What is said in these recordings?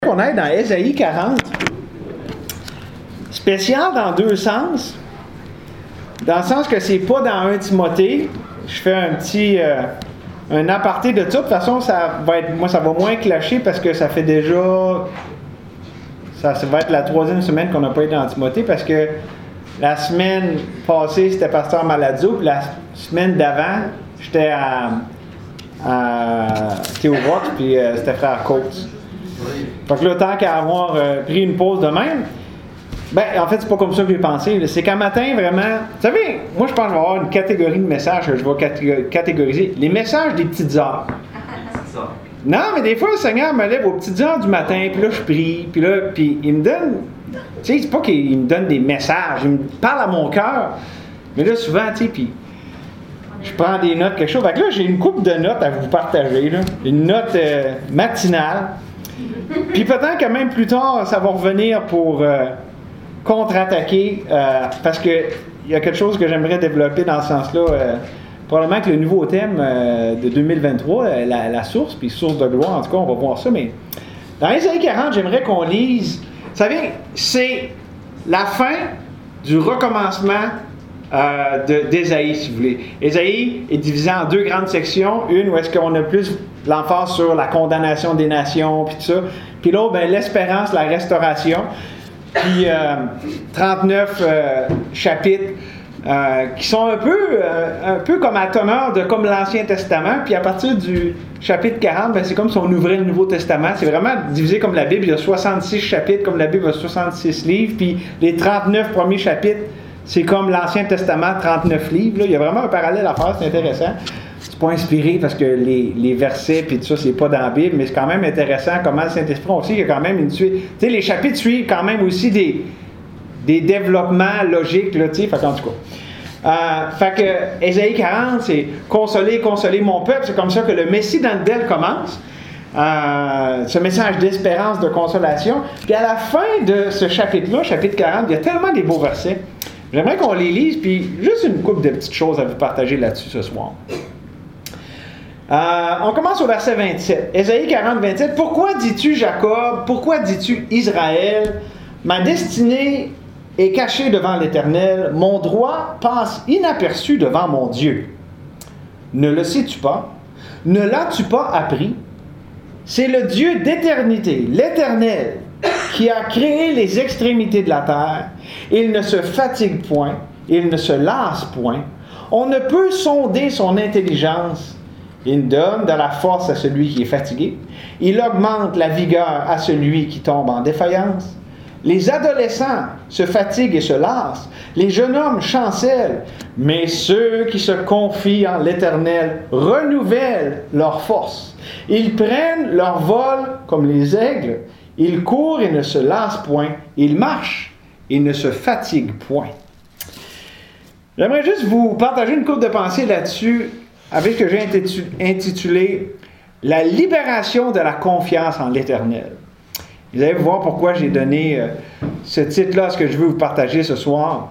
qu'on aille dans Ésaïe 40. Spécial dans deux sens. Dans le sens que c'est pas dans 1 Timothée. Je fais un petit un aparté de tout. De toute façon, ça va moins clasher parce que ça fait déjà... Ça va être la 3e semaine qu'on n'a pas été dans Timothée parce que la semaine passée, c'était Pasteur Maladio, puis la semaine d'avant, j'étais à Théorox, puis c'était Frère Côte. Fait que là, tant qu'à avoir pris une pause de même, en fait, c'est pas comme ça que j'ai pensé. C'est qu'un matin, vraiment... Vous savez, moi, je pense que je vais avoir une catégorie de messages que je vais catégoriser. Les messages des petites heures. Non, mais des fois, le Seigneur me lève aux petites heures du matin, puis là, je prie, puis il me donne... Tu sais, c'est pas qu'il me donne des messages, il me parle à mon cœur. Mais là, souvent, tu sais, puis je prends des notes, quelque chose. Fait que là, j'ai une couple de notes à vous partager, là. Une note matinale. Puis peut-être que même plus tard, ça va revenir pour contre-attaquer, parce qu'il y a quelque chose que j'aimerais développer dans ce sens-là. Probablement que le nouveau thème de 2023, la source, puis source de gloire, en tout cas, on va voir ça. Mais dans Ésaïe 40, j'aimerais qu'on lise... Vous savez, c'est la fin du recommencement d'Ésaïe, si vous voulez. Ésaïe est divisé en deux grandes sections. Une où est-ce qu'on a plus l'emphase sur la condamnation des nations, puis tout ça. Puis l'autre, l'espérance, la restauration. Puis 39 chapitres qui sont un peu comme à teneur de comme l'Ancien Testament. Puis à partir du chapitre 40, c'est comme si on ouvrait le Nouveau Testament. C'est vraiment divisé comme la Bible. Il y a 66 chapitres, comme la Bible a 66 livres. Puis les 39 premiers chapitres, c'est comme l'Ancien Testament, 39 livres. Là. Il y a vraiment un parallèle à faire, c'est intéressant. C'est pas inspiré parce que les versets puis tout ça, c'est pas dans la Bible, mais c'est quand même intéressant comment le Saint-Esprit aussi, il y a quand même une suite. Tu sais, les chapitres suivent quand même aussi des développements logiques, là, tu sais, fait qu'en tout cas. Fait que Ésaïe 40, c'est consoler mon peuple, c'est comme ça que le Messie dans le Del commence. Ce message d'espérance, de consolation. Puis à la fin de ce chapitre-là, chapitre 40, il y a tellement des beaux versets. J'aimerais qu'on les lise, puis juste une couple de petites choses à vous partager là-dessus ce soir. On commence au verset 27. Ésaïe 40, 27. Pourquoi dis-tu Jacob? Pourquoi dis-tu Israël? Ma destinée est cachée devant l'Éternel. Mon droit passe inaperçu devant mon Dieu. Ne le sais-tu pas? Ne l'as-tu pas appris? C'est le Dieu d'éternité, l'Éternel, qui a créé les extrémités de la terre. Il ne se fatigue point, il ne se lasse point. On ne peut sonder son intelligence. Il donne de la force à celui qui est fatigué. Il augmente la vigueur à celui qui tombe en défaillance. Les adolescents se fatiguent et se lassent. Les jeunes hommes chancellent. Mais ceux qui se confient en l'Éternel renouvellent leur force. Ils prennent leur vol comme les aigles. Ils courent et ne se lassent point. Ils marchent et ne se fatiguent point. J'aimerais juste vous partager une couple de pensées là-dessus avec ce que j'ai intitulé « La libération de la confiance en l'Éternel ». Vous allez voir pourquoi j'ai donné ce titre-là à ce que je veux vous partager ce soir.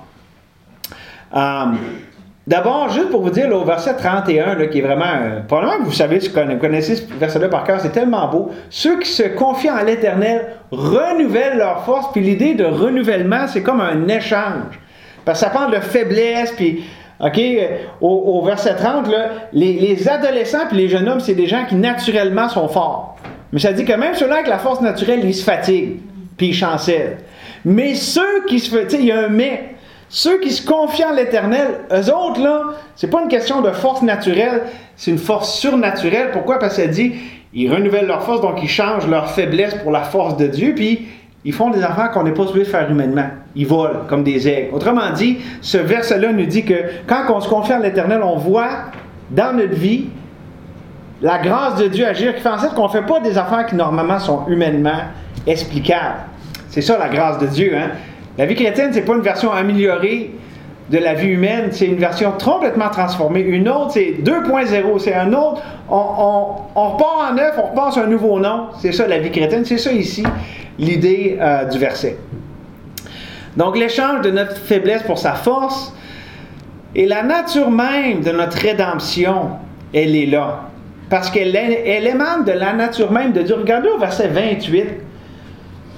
D'abord, juste pour vous dire, là, au verset 31, là, qui est vraiment... probablement que vous connaissez ce verset-là par cœur, c'est tellement beau. Ceux qui se confient en l'Éternel renouvellent leur force, puis l'idée de renouvellement, c'est comme un échange. Parce que ça parle de faiblesse, puis... OK, au verset 30, là, les adolescents et les jeunes hommes, c'est des gens qui naturellement sont forts. Mais ça dit que même ceux-là avec la force naturelle, ils se fatiguent, puis ils chancellent. Mais ceux qui se... Tu sais, il y a un mais. Ceux qui se confient en l'Éternel, eux autres, là, c'est pas une question de force naturelle, c'est une force surnaturelle. Pourquoi? Parce que ça dit, ils renouvellent leur force, donc ils changent leur faiblesse pour la force de Dieu, puis ils font des affaires qu'on n'est pas supposé faire humainement. Ils volent comme des aigles. Autrement dit, ce verset-là nous dit que quand on se confie en l'Éternel, on voit dans notre vie la grâce de Dieu agir qui fait en sorte qu'on ne fait pas des affaires qui normalement sont humainement explicables. C'est ça la grâce de Dieu. Hein? La vie chrétienne, c'est pas une version améliorée de la vie humaine, c'est une version complètement transformée. Une autre, c'est 2.0, c'est un autre. On repart en neuf, on repart sur un nouveau nom. C'est ça la vie chrétienne, c'est ça ici l'idée du verset. Donc l'échange de notre faiblesse pour sa force et la nature même de notre rédemption, elle est là. Parce qu'elle émane de la nature même de Dieu. Regardez au verset 28.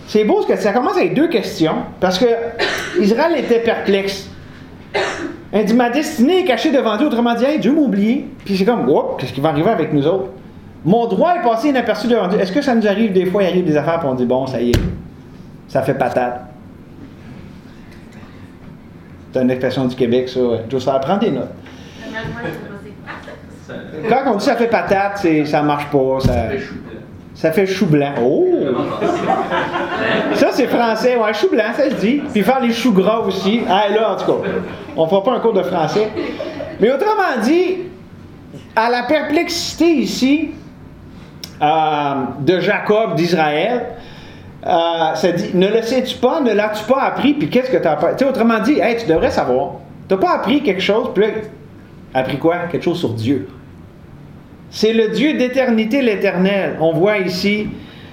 c'est beau parce que ça commence avec deux questions, parce que Israël était perplexe. Il dit, ma destinée est cachée devant Dieu, autrement dit, hey, Dieu m'a oublié. Puis c'est comme, oups, qu'est-ce qui va arriver avec nous autres? Mon droit est passé inaperçu devant Dieu. Est-ce que ça nous arrive des fois, il arrive des affaires, puis on dit, bon, ça y est, ça fait patate. C'est une expression du Québec, ça. Joe, ça prend des notes. Quand on dit ça fait patate, ça marche pas. Ça fait chou blanc. Oh! Ça, c'est français. Ouais, chou blanc, ça se dit. Puis faire les choux gras aussi. Ah, là, en tout cas, on fera pas un cours de français. Mais autrement dit, à la perplexité ici de Jacob, d'Israël, ça dit, ne le sais-tu pas, ne l'as-tu pas appris, puis qu'est-ce que tu as appris? Tu sais, autrement dit, hey, tu devrais savoir. Tu n'as pas appris quelque chose, puis là, appris quoi? Quelque chose sur Dieu. C'est le Dieu d'éternité, l'Éternel. On voit ici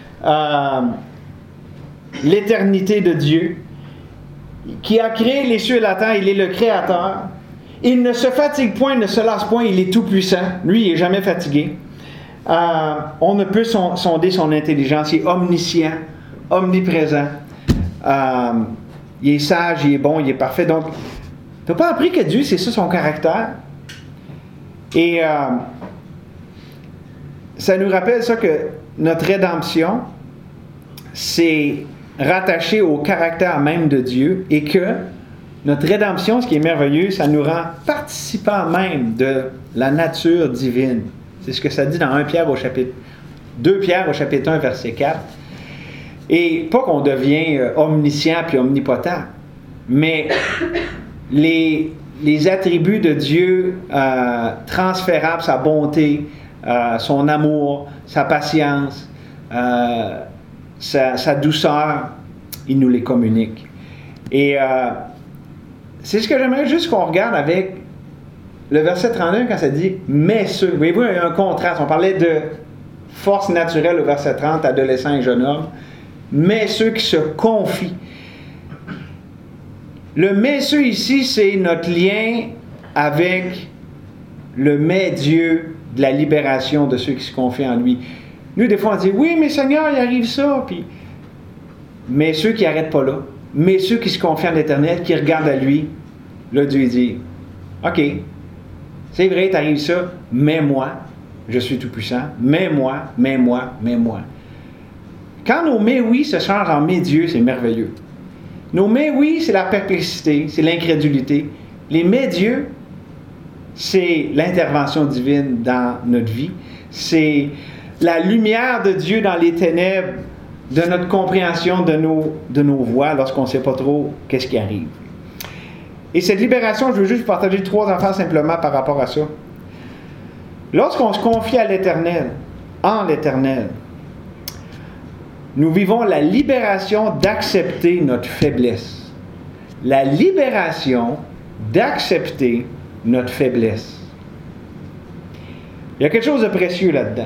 l'éternité de Dieu, qui a créé les cieux et la terre. Il est le Créateur. Il ne se fatigue point, ne se lasse point, il est tout-puissant. Lui, il n'est jamais fatigué. On ne peut sonder son intelligence. Il est omniscient, omniprésent. Il est sage, il est bon, il est parfait. Donc, tu n'as pas appris que Dieu, c'est ça son caractère. Et ça nous rappelle ça que notre rédemption, c'est rattaché au caractère même de Dieu et que notre rédemption, ce qui est merveilleux, ça nous rend participants même de la nature divine. C'est ce que ça dit dans 2 Pierre au chapitre 1, verset 4. Et pas qu'on devient omniscient puis omnipotent, mais les attributs de Dieu transférables, sa bonté, son amour, sa patience, sa douceur, il nous les communique. Et c'est ce que j'aimerais juste qu'on regarde avec le verset 31 quand ça dit « mais ceux ». Voyez-vous, il y a un contraste. On parlait de force naturelle au verset 30, adolescent et jeune homme. « Mais ceux qui se confient ». Le « mais ceux » ici, c'est notre lien avec le « mais Dieu » de la libération de ceux qui se confient en lui. Nous, des fois, on dit « oui, mais Seigneur, il arrive ça ». Puis, mais ceux qui n'arrêtent pas là, mais ceux qui se confient en l'Éternel, qui regardent à lui, là, Dieu dit « OK, c'est vrai, t'arrive ça, mais moi, je suis tout-puissant, mais moi, mais moi, mais moi. » Quand nos « mais oui » se changent en « mais Dieu », c'est merveilleux. Nos « mais oui », c'est la perplexité, c'est l'incrédulité. Les « mais Dieu », c'est l'intervention divine dans notre vie. C'est la lumière de Dieu dans les ténèbres de notre compréhension de nos voies lorsqu'on ne sait pas trop qu'est-ce qui arrive. Et cette libération, je veux juste partager 3 affaires simplement par rapport à ça. Lorsqu'on se confie à l'Éternel, en l'Éternel, nous vivons la libération d'accepter notre faiblesse. La libération d'accepter notre faiblesse. Il y a quelque chose de précieux là-dedans.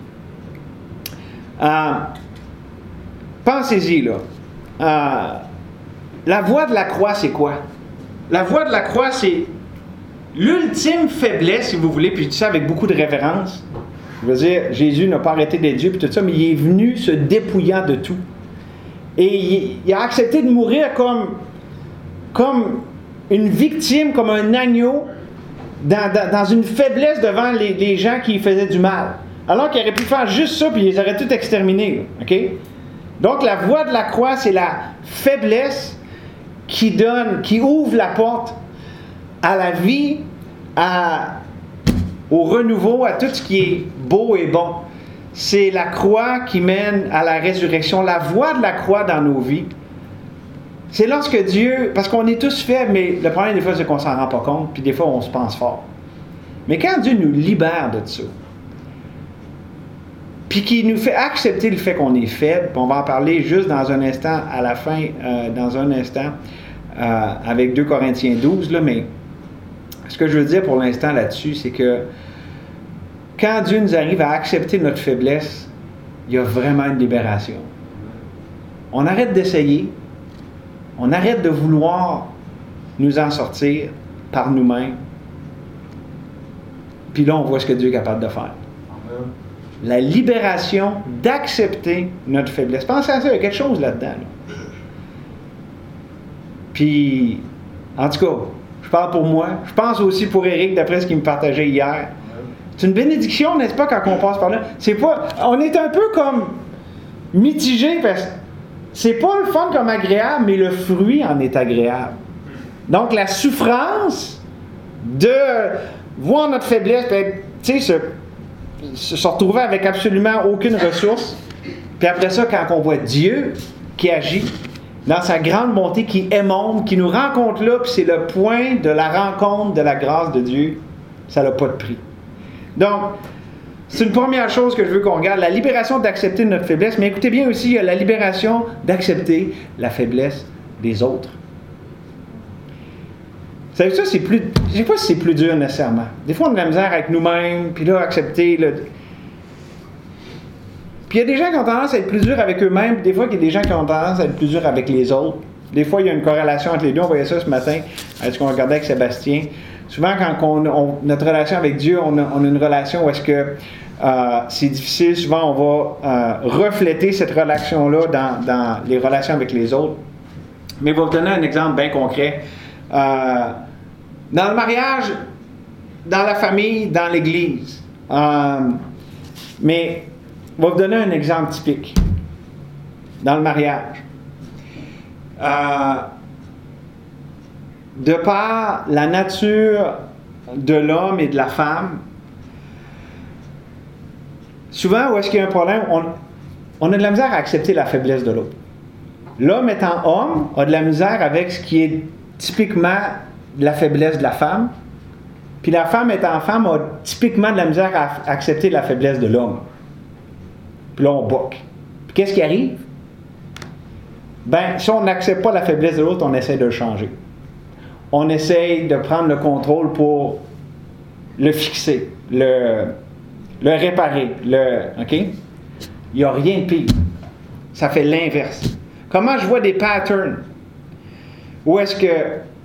Pensez-y, là. La voie de la croix, c'est quoi? La voie de la croix, c'est l'ultime faiblesse, si vous voulez, puis je dis ça avec beaucoup de révérence. Je veux dire, Jésus n'a pas arrêté d'être Dieu, puis tout ça, mais il est venu se dépouillant de tout. Et il a accepté de mourir comme une victime, comme un agneau, dans une faiblesse devant les gens qui faisaient du mal. Alors qu'il aurait pu faire juste ça, puis ils auraient tout exterminé. OK? Donc, la voie de la croix, c'est la faiblesse qui ouvre la porte à la vie, au renouveau, à tout ce qui est beau et bon. C'est la croix qui mène à la résurrection. La voie de la croix dans nos vies, c'est lorsque Dieu, parce qu'on est tous faibles, mais le problème des fois, c'est qu'on ne s'en rend pas compte, puis des fois, on se pense fort. Mais quand Dieu nous libère de ça, puis qu'il nous fait accepter le fait qu'on est faible, puis on va en parler juste dans un instant, à la fin, avec 2 Corinthiens 12, là, mais ce que je veux dire pour l'instant là-dessus, c'est que quand Dieu nous arrive à accepter notre faiblesse, il y a vraiment une libération. On arrête d'essayer, on arrête de vouloir nous en sortir par nous-mêmes, puis là, on voit ce que Dieu est capable de faire. La libération d'accepter notre faiblesse. Pensez à ça, il y a quelque chose là-dedans. Là. Puis, en tout cas, je parle pour moi. Je pense aussi pour Éric, d'après ce qu'il me partageait hier. C'est une bénédiction, n'est-ce pas, quand on passe par là? C'est pas... On est un peu comme mitigé, parce que c'est pas le fun comme agréable, mais le fruit en est agréable. Donc, la souffrance de voir notre faiblesse, tu sais, se retrouver avec absolument aucune ressource, puis après ça, quand on voit Dieu qui agit dans sa grande bonté, qui émonde, qui nous rencontre là, puis c'est le point de la rencontre de la grâce de Dieu, ça n'a pas de prix. Donc, c'est une première chose que je veux qu'on regarde, la libération d'accepter notre faiblesse, mais écoutez bien aussi, il y a la libération d'accepter la faiblesse des autres. Vous savez, ça, c'est plus... Je ne sais pas si c'est plus dur nécessairement. Des fois, on a de la misère avec nous-mêmes, puis là, accepter... Puis il y a des gens qui ont tendance à être plus durs avec eux-mêmes, puis des fois, il y a des gens qui ont tendance à être plus durs avec les autres. Des fois, il y a une corrélation entre les deux. On voyait ça ce matin, avec ce qu'on regardait avec Sébastien. Souvent, quand notre relation avec Dieu, on a une relation où est-ce que c'est difficile. Souvent, on va refléter cette relation-là dans les relations avec les autres. Mais je vais vous donner un exemple bien concret. Dans le mariage, dans la famille, dans l'Église. Mais je vais vous donner un exemple typique. Dans le mariage. De par la nature de l'homme et de la femme, souvent, où est-ce qu'il y a un problème, on a de la misère à accepter la faiblesse de l'autre. L'homme étant homme, a de la misère avec ce qui est typiquement la faiblesse de la femme, puis la femme étant femme, a typiquement de la misère à accepter la faiblesse de l'homme. Puis là, on boque. Puis qu'est-ce qui arrive? Ben, si on n'accepte pas la faiblesse de l'autre, on essaie de le changer. On essaye de prendre le contrôle pour le fixer, le réparer. OK? Il n'y a rien de pire. Ça fait l'inverse. Comment je vois des patterns? Où est-ce que...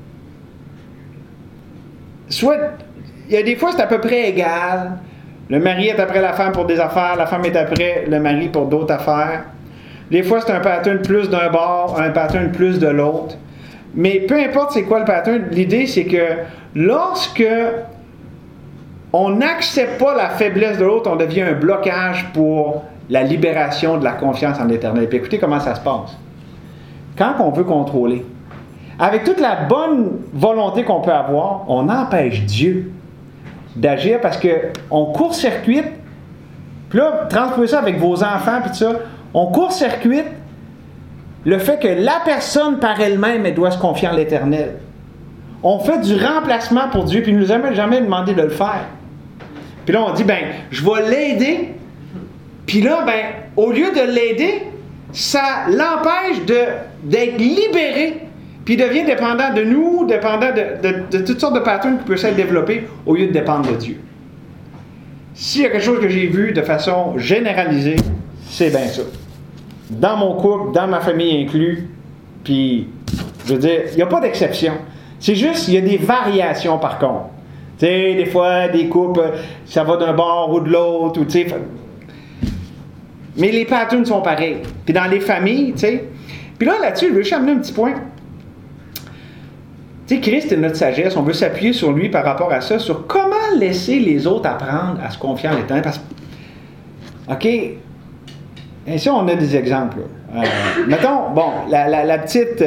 Soit... Il y a des fois, c'est à peu près égal. Le mari est après la femme pour des affaires, la femme est après le mari pour d'autres affaires. Des fois, c'est un pattern plus d'un bord, un pattern plus de l'autre. Mais peu importe c'est quoi le pattern, l'idée c'est que lorsque on n'accepte pas la faiblesse de l'autre, on devient un blocage pour la libération de la confiance en l'Éternel. Puis écoutez comment ça se passe. Quand on veut contrôler, avec toute la bonne volonté qu'on peut avoir, on empêche Dieu d'agir parce qu'on court-circuite. Puis là, transposez ça avec vos enfants, puis tout ça. On court-circuite le fait que la personne par elle-même, elle doit se confier en l'Éternel. On fait du remplacement pour Dieu, puis il ne nous a jamais demandé de le faire. Puis là, on dit, ben, je vais l'aider. Puis là, ben, au lieu de l'aider, ça l'empêche d'être libéré, puis il devient dépendant de nous, dépendant de toutes sortes de patterns qui peuvent s'être développés, au lieu de dépendre de Dieu. S'il y a quelque chose que j'ai vu de façon généralisée, c'est bien ça. Dans mon couple, dans ma famille inclus, puis, je veux dire, il n'y a pas d'exception. C'est juste, il y a des variations par contre. Tu sais, des fois, des couples, ça va d'un bord ou de l'autre, ou tu sais. Mais les patterns sont pareils. Puis dans les familles, tu sais. Puis là-dessus, je veux juste amener un petit point. Tu sais, Christ est notre sagesse. On veut s'appuyer sur lui par rapport à ça, sur comment laisser les autres apprendre à se confier en l'Éternel. Parce que, OK, et ça, on a des exemples. Mettons, bon, la petite...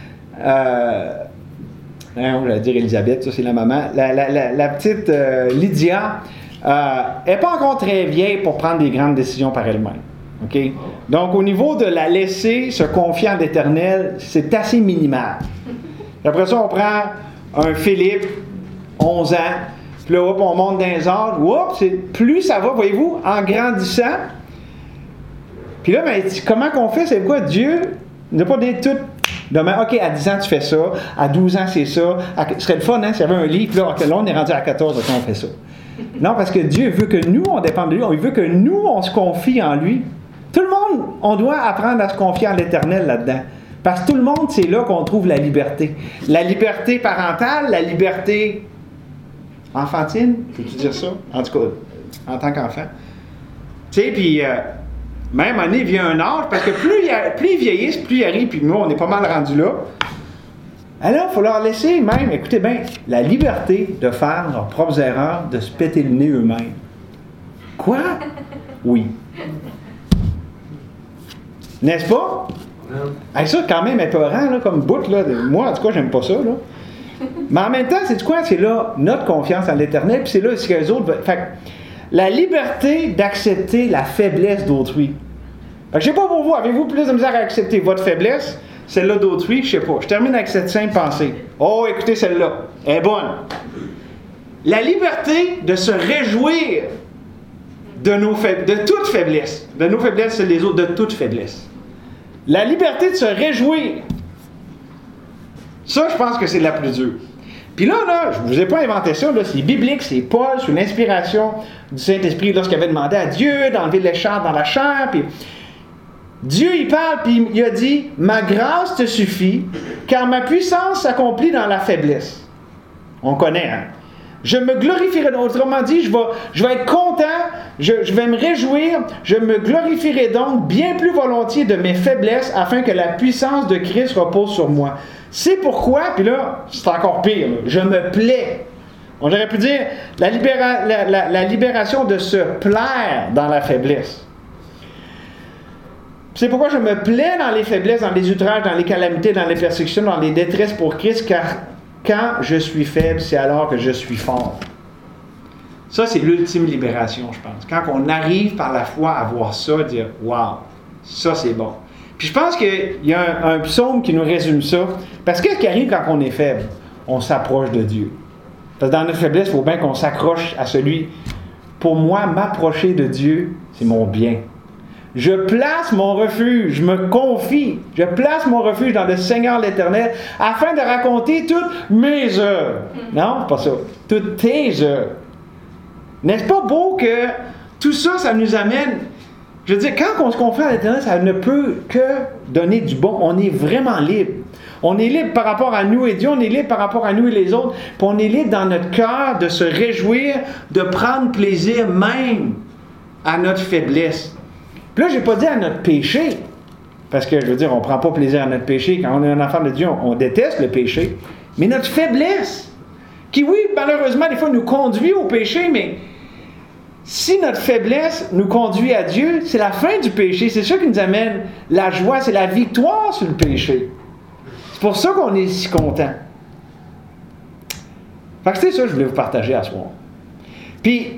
on va dire Elisabeth, ça c'est la maman. La petite Lydia n'est pas encore très vieille pour prendre des grandes décisions par elle-même. Okay? Donc, au niveau de la laisser se confier en l'Éternel, c'est assez minimal. Après ça, on prend un Philippe, 11 ans, puis là, on monte dans les âges. Plus ça va, voyez-vous, en grandissant. Puis là, ben, comment qu'on fait? C'est quoi? Dieu n'a pas dit tout. Demain, OK, à 10 ans, tu fais ça. À 12 ans, c'est ça. Ce serait le fun, hein, s'il y avait un livre. Là, on est rendu à 14, OK, on fait ça. Non, parce que Dieu veut que nous, on dépende de lui. Il veut que nous, on se confie en lui. Tout le monde, on doit apprendre à se confier en l'Éternel là-dedans. Parce que tout le monde, c'est là qu'on trouve la liberté. La liberté parentale, la liberté enfantine, peux-tu dire ça? En tout cas, en tant qu'enfant. Tu sais, puis même à un moment donné, il vient un âge, parce que plus ils vieillissent, plus ils arrivent, puis nous, on est pas mal rendus là. Alors, il faut leur laisser même, écoutez bien, la liberté de faire leurs propres erreurs, de se péter le nez eux-mêmes. Quoi? Oui. N'est-ce pas? Hey, ça, quand même, épeurant, là, comme bout, là. Moi, en tout cas, j'aime pas ça, là. Mais en même temps, c'est quoi? C'est là notre confiance en l'Éternel, puis c'est là ce que les autres veulent. Fait que, la liberté d'accepter la faiblesse d'autrui. Fait que je sais pas pour vous, avez-vous plus de misère à accepter votre faiblesse, celle-là d'autrui? Je sais pas. Je termine avec cette simple pensée. Oh, écoutez celle-là. Elle est bonne. La liberté de se réjouir de toute faiblesse. De nos faiblesses, c'est les autres, de toute faiblesse. La liberté de se réjouir. Ça, je pense que c'est la plus dure. Puis là, je ne vous ai pas inventé ça, là, c'est biblique, c'est Paul, sous l'inspiration du Saint-Esprit, lorsqu'il avait demandé à Dieu d'enlever l'écharpe dans la chair, puis Dieu, il parle, puis il a dit, « Ma grâce te suffit, car ma puissance s'accomplit dans la faiblesse. » On connaît, hein? Je me glorifierai, autrement dit, je vais être content, je vais me réjouir, je me glorifierai donc bien plus volontiers de mes faiblesses, afin que la puissance de Christ repose sur moi. C'est pourquoi, puis là, c'est encore pire, là, je me plais. On aurait pu dire la libération de se plaire dans la faiblesse. C'est pourquoi je me plais dans les faiblesses, dans les outrages, dans les calamités, dans les persécutions, dans les détresses pour Christ, car quand je suis faible, c'est alors que je suis fort. Ça, c'est l'ultime libération, je pense. Quand on arrive par la foi à voir ça, dire « Wow, ça c'est bon ». Puis je pense qu'il y a un psaume qui nous résume ça. Parce qu'est-ce qui arrive quand on est faible? On s'approche de Dieu. Parce que dans notre faiblesse, il faut bien qu'on s'accroche à celui. Pour moi, m'approcher de Dieu, c'est mon bien. Je place mon refuge, je me confie. Je place mon refuge dans le Seigneur l'Éternel afin de raconter toutes mes œuvres. Non, c'est pas ça. Toutes tes œuvres. N'est-ce pas beau que tout ça, ça nous amène... Je veux dire, quand on se confie à l'Éternel, ça ne peut que donner du bon. On est vraiment libre. On est libre par rapport à nous et Dieu, on est libre par rapport à nous et les autres. Puis on est libre dans notre cœur de se réjouir, de prendre plaisir même à notre faiblesse. Puis là, je n'ai pas dit à notre péché, parce que je veux dire, on ne prend pas plaisir à notre péché. Quand on est un enfant de Dieu, on déteste le péché. Mais notre faiblesse, qui oui, malheureusement, des fois nous conduit au péché, mais si notre faiblesse nous conduit à Dieu, c'est la fin du péché. C'est ça qui nous amène la joie, c'est la victoire sur le péché. C'est pour ça qu'on est si content. Fait que c'est ça que je voulais vous partager à ce soir. Puis,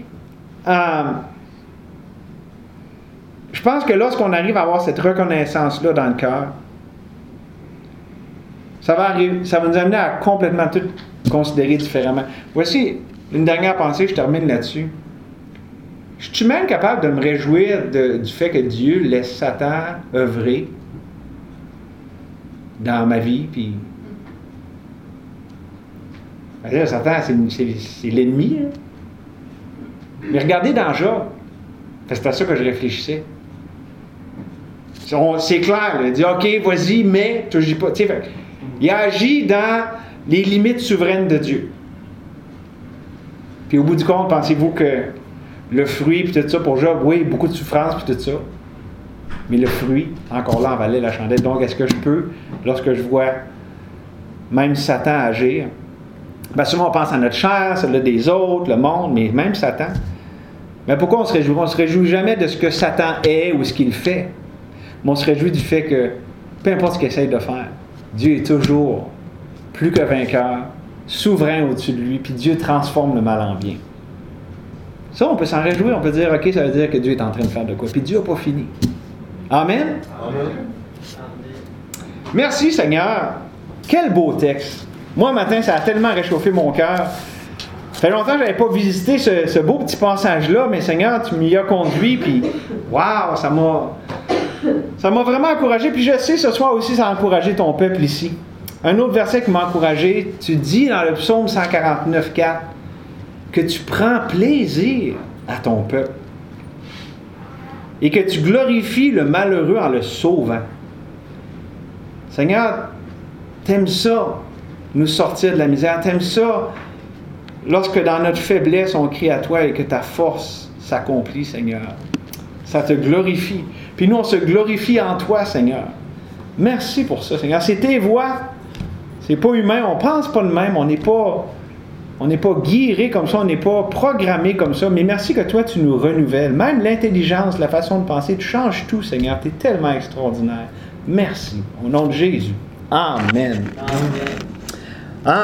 je pense que lorsqu'on arrive à avoir cette reconnaissance-là dans le cœur, ça va nous amener à complètement tout considérer différemment. Voici une dernière pensée, je termine là-dessus. Je suis même capable de me réjouir du fait que Dieu laisse Satan œuvrer dans ma vie. Puis, là, Satan, c'est l'ennemi. Hein? Mais regardez dans Job. C'est à ça que je réfléchissais. C'est clair. Là. Il dit, OK, vas-y, mais tu n'agis pas. Il agit dans les limites souveraines de Dieu. Puis au bout du compte, pensez-vous que le fruit, puis tout ça, pour Job, oui, beaucoup de souffrance, puis tout ça. Mais le fruit, encore là, en valait la chandelle. Donc, est-ce que je peux, lorsque je vois même Satan agir, bien souvent on pense à notre chair, celle des autres, le monde, mais même Satan. Mais pourquoi on se réjouit? On ne se réjouit jamais de ce que Satan est ou ce qu'il fait. Mais on se réjouit du fait que, peu importe ce qu'il essaye de faire, Dieu est toujours plus que vainqueur, souverain au-dessus de lui, puis Dieu transforme le mal en bien. Ça, on peut s'en réjouir, on peut dire, OK, ça veut dire que Dieu est en train de faire de quoi. Puis Dieu n'a pas fini. Amen? Amen. Merci Seigneur. Quel beau texte. Moi, matin, ça a tellement réchauffé mon cœur. Ça fait longtemps que je n'avais pas visité ce beau petit passage-là, mais Seigneur, tu m'y as conduit, puis waouh, ça m'a vraiment encouragé. Puis je sais, ce soir aussi, ça a encouragé ton peuple ici. Un autre verset qui m'a encouragé, tu dis dans le psaume 149,4 que tu prends plaisir à ton peuple et que tu glorifies le malheureux en le sauvant. Seigneur, t'aimes ça, nous sortir de la misère. T'aimes ça, lorsque dans notre faiblesse, on crie à toi et que ta force s'accomplit, Seigneur. Ça te glorifie. Puis nous, on se glorifie en toi, Seigneur. Merci pour ça, Seigneur. C'est tes voix. C'est pas humain. On pense pas de même. On n'est pas guiré comme ça. On n'est pas programmé comme ça. Mais merci que toi, tu nous renouvelles. Même l'intelligence, la façon de penser, tu changes tout, Seigneur. Tu es tellement extraordinaire. Merci. Au nom de Jésus. Amen. Amen.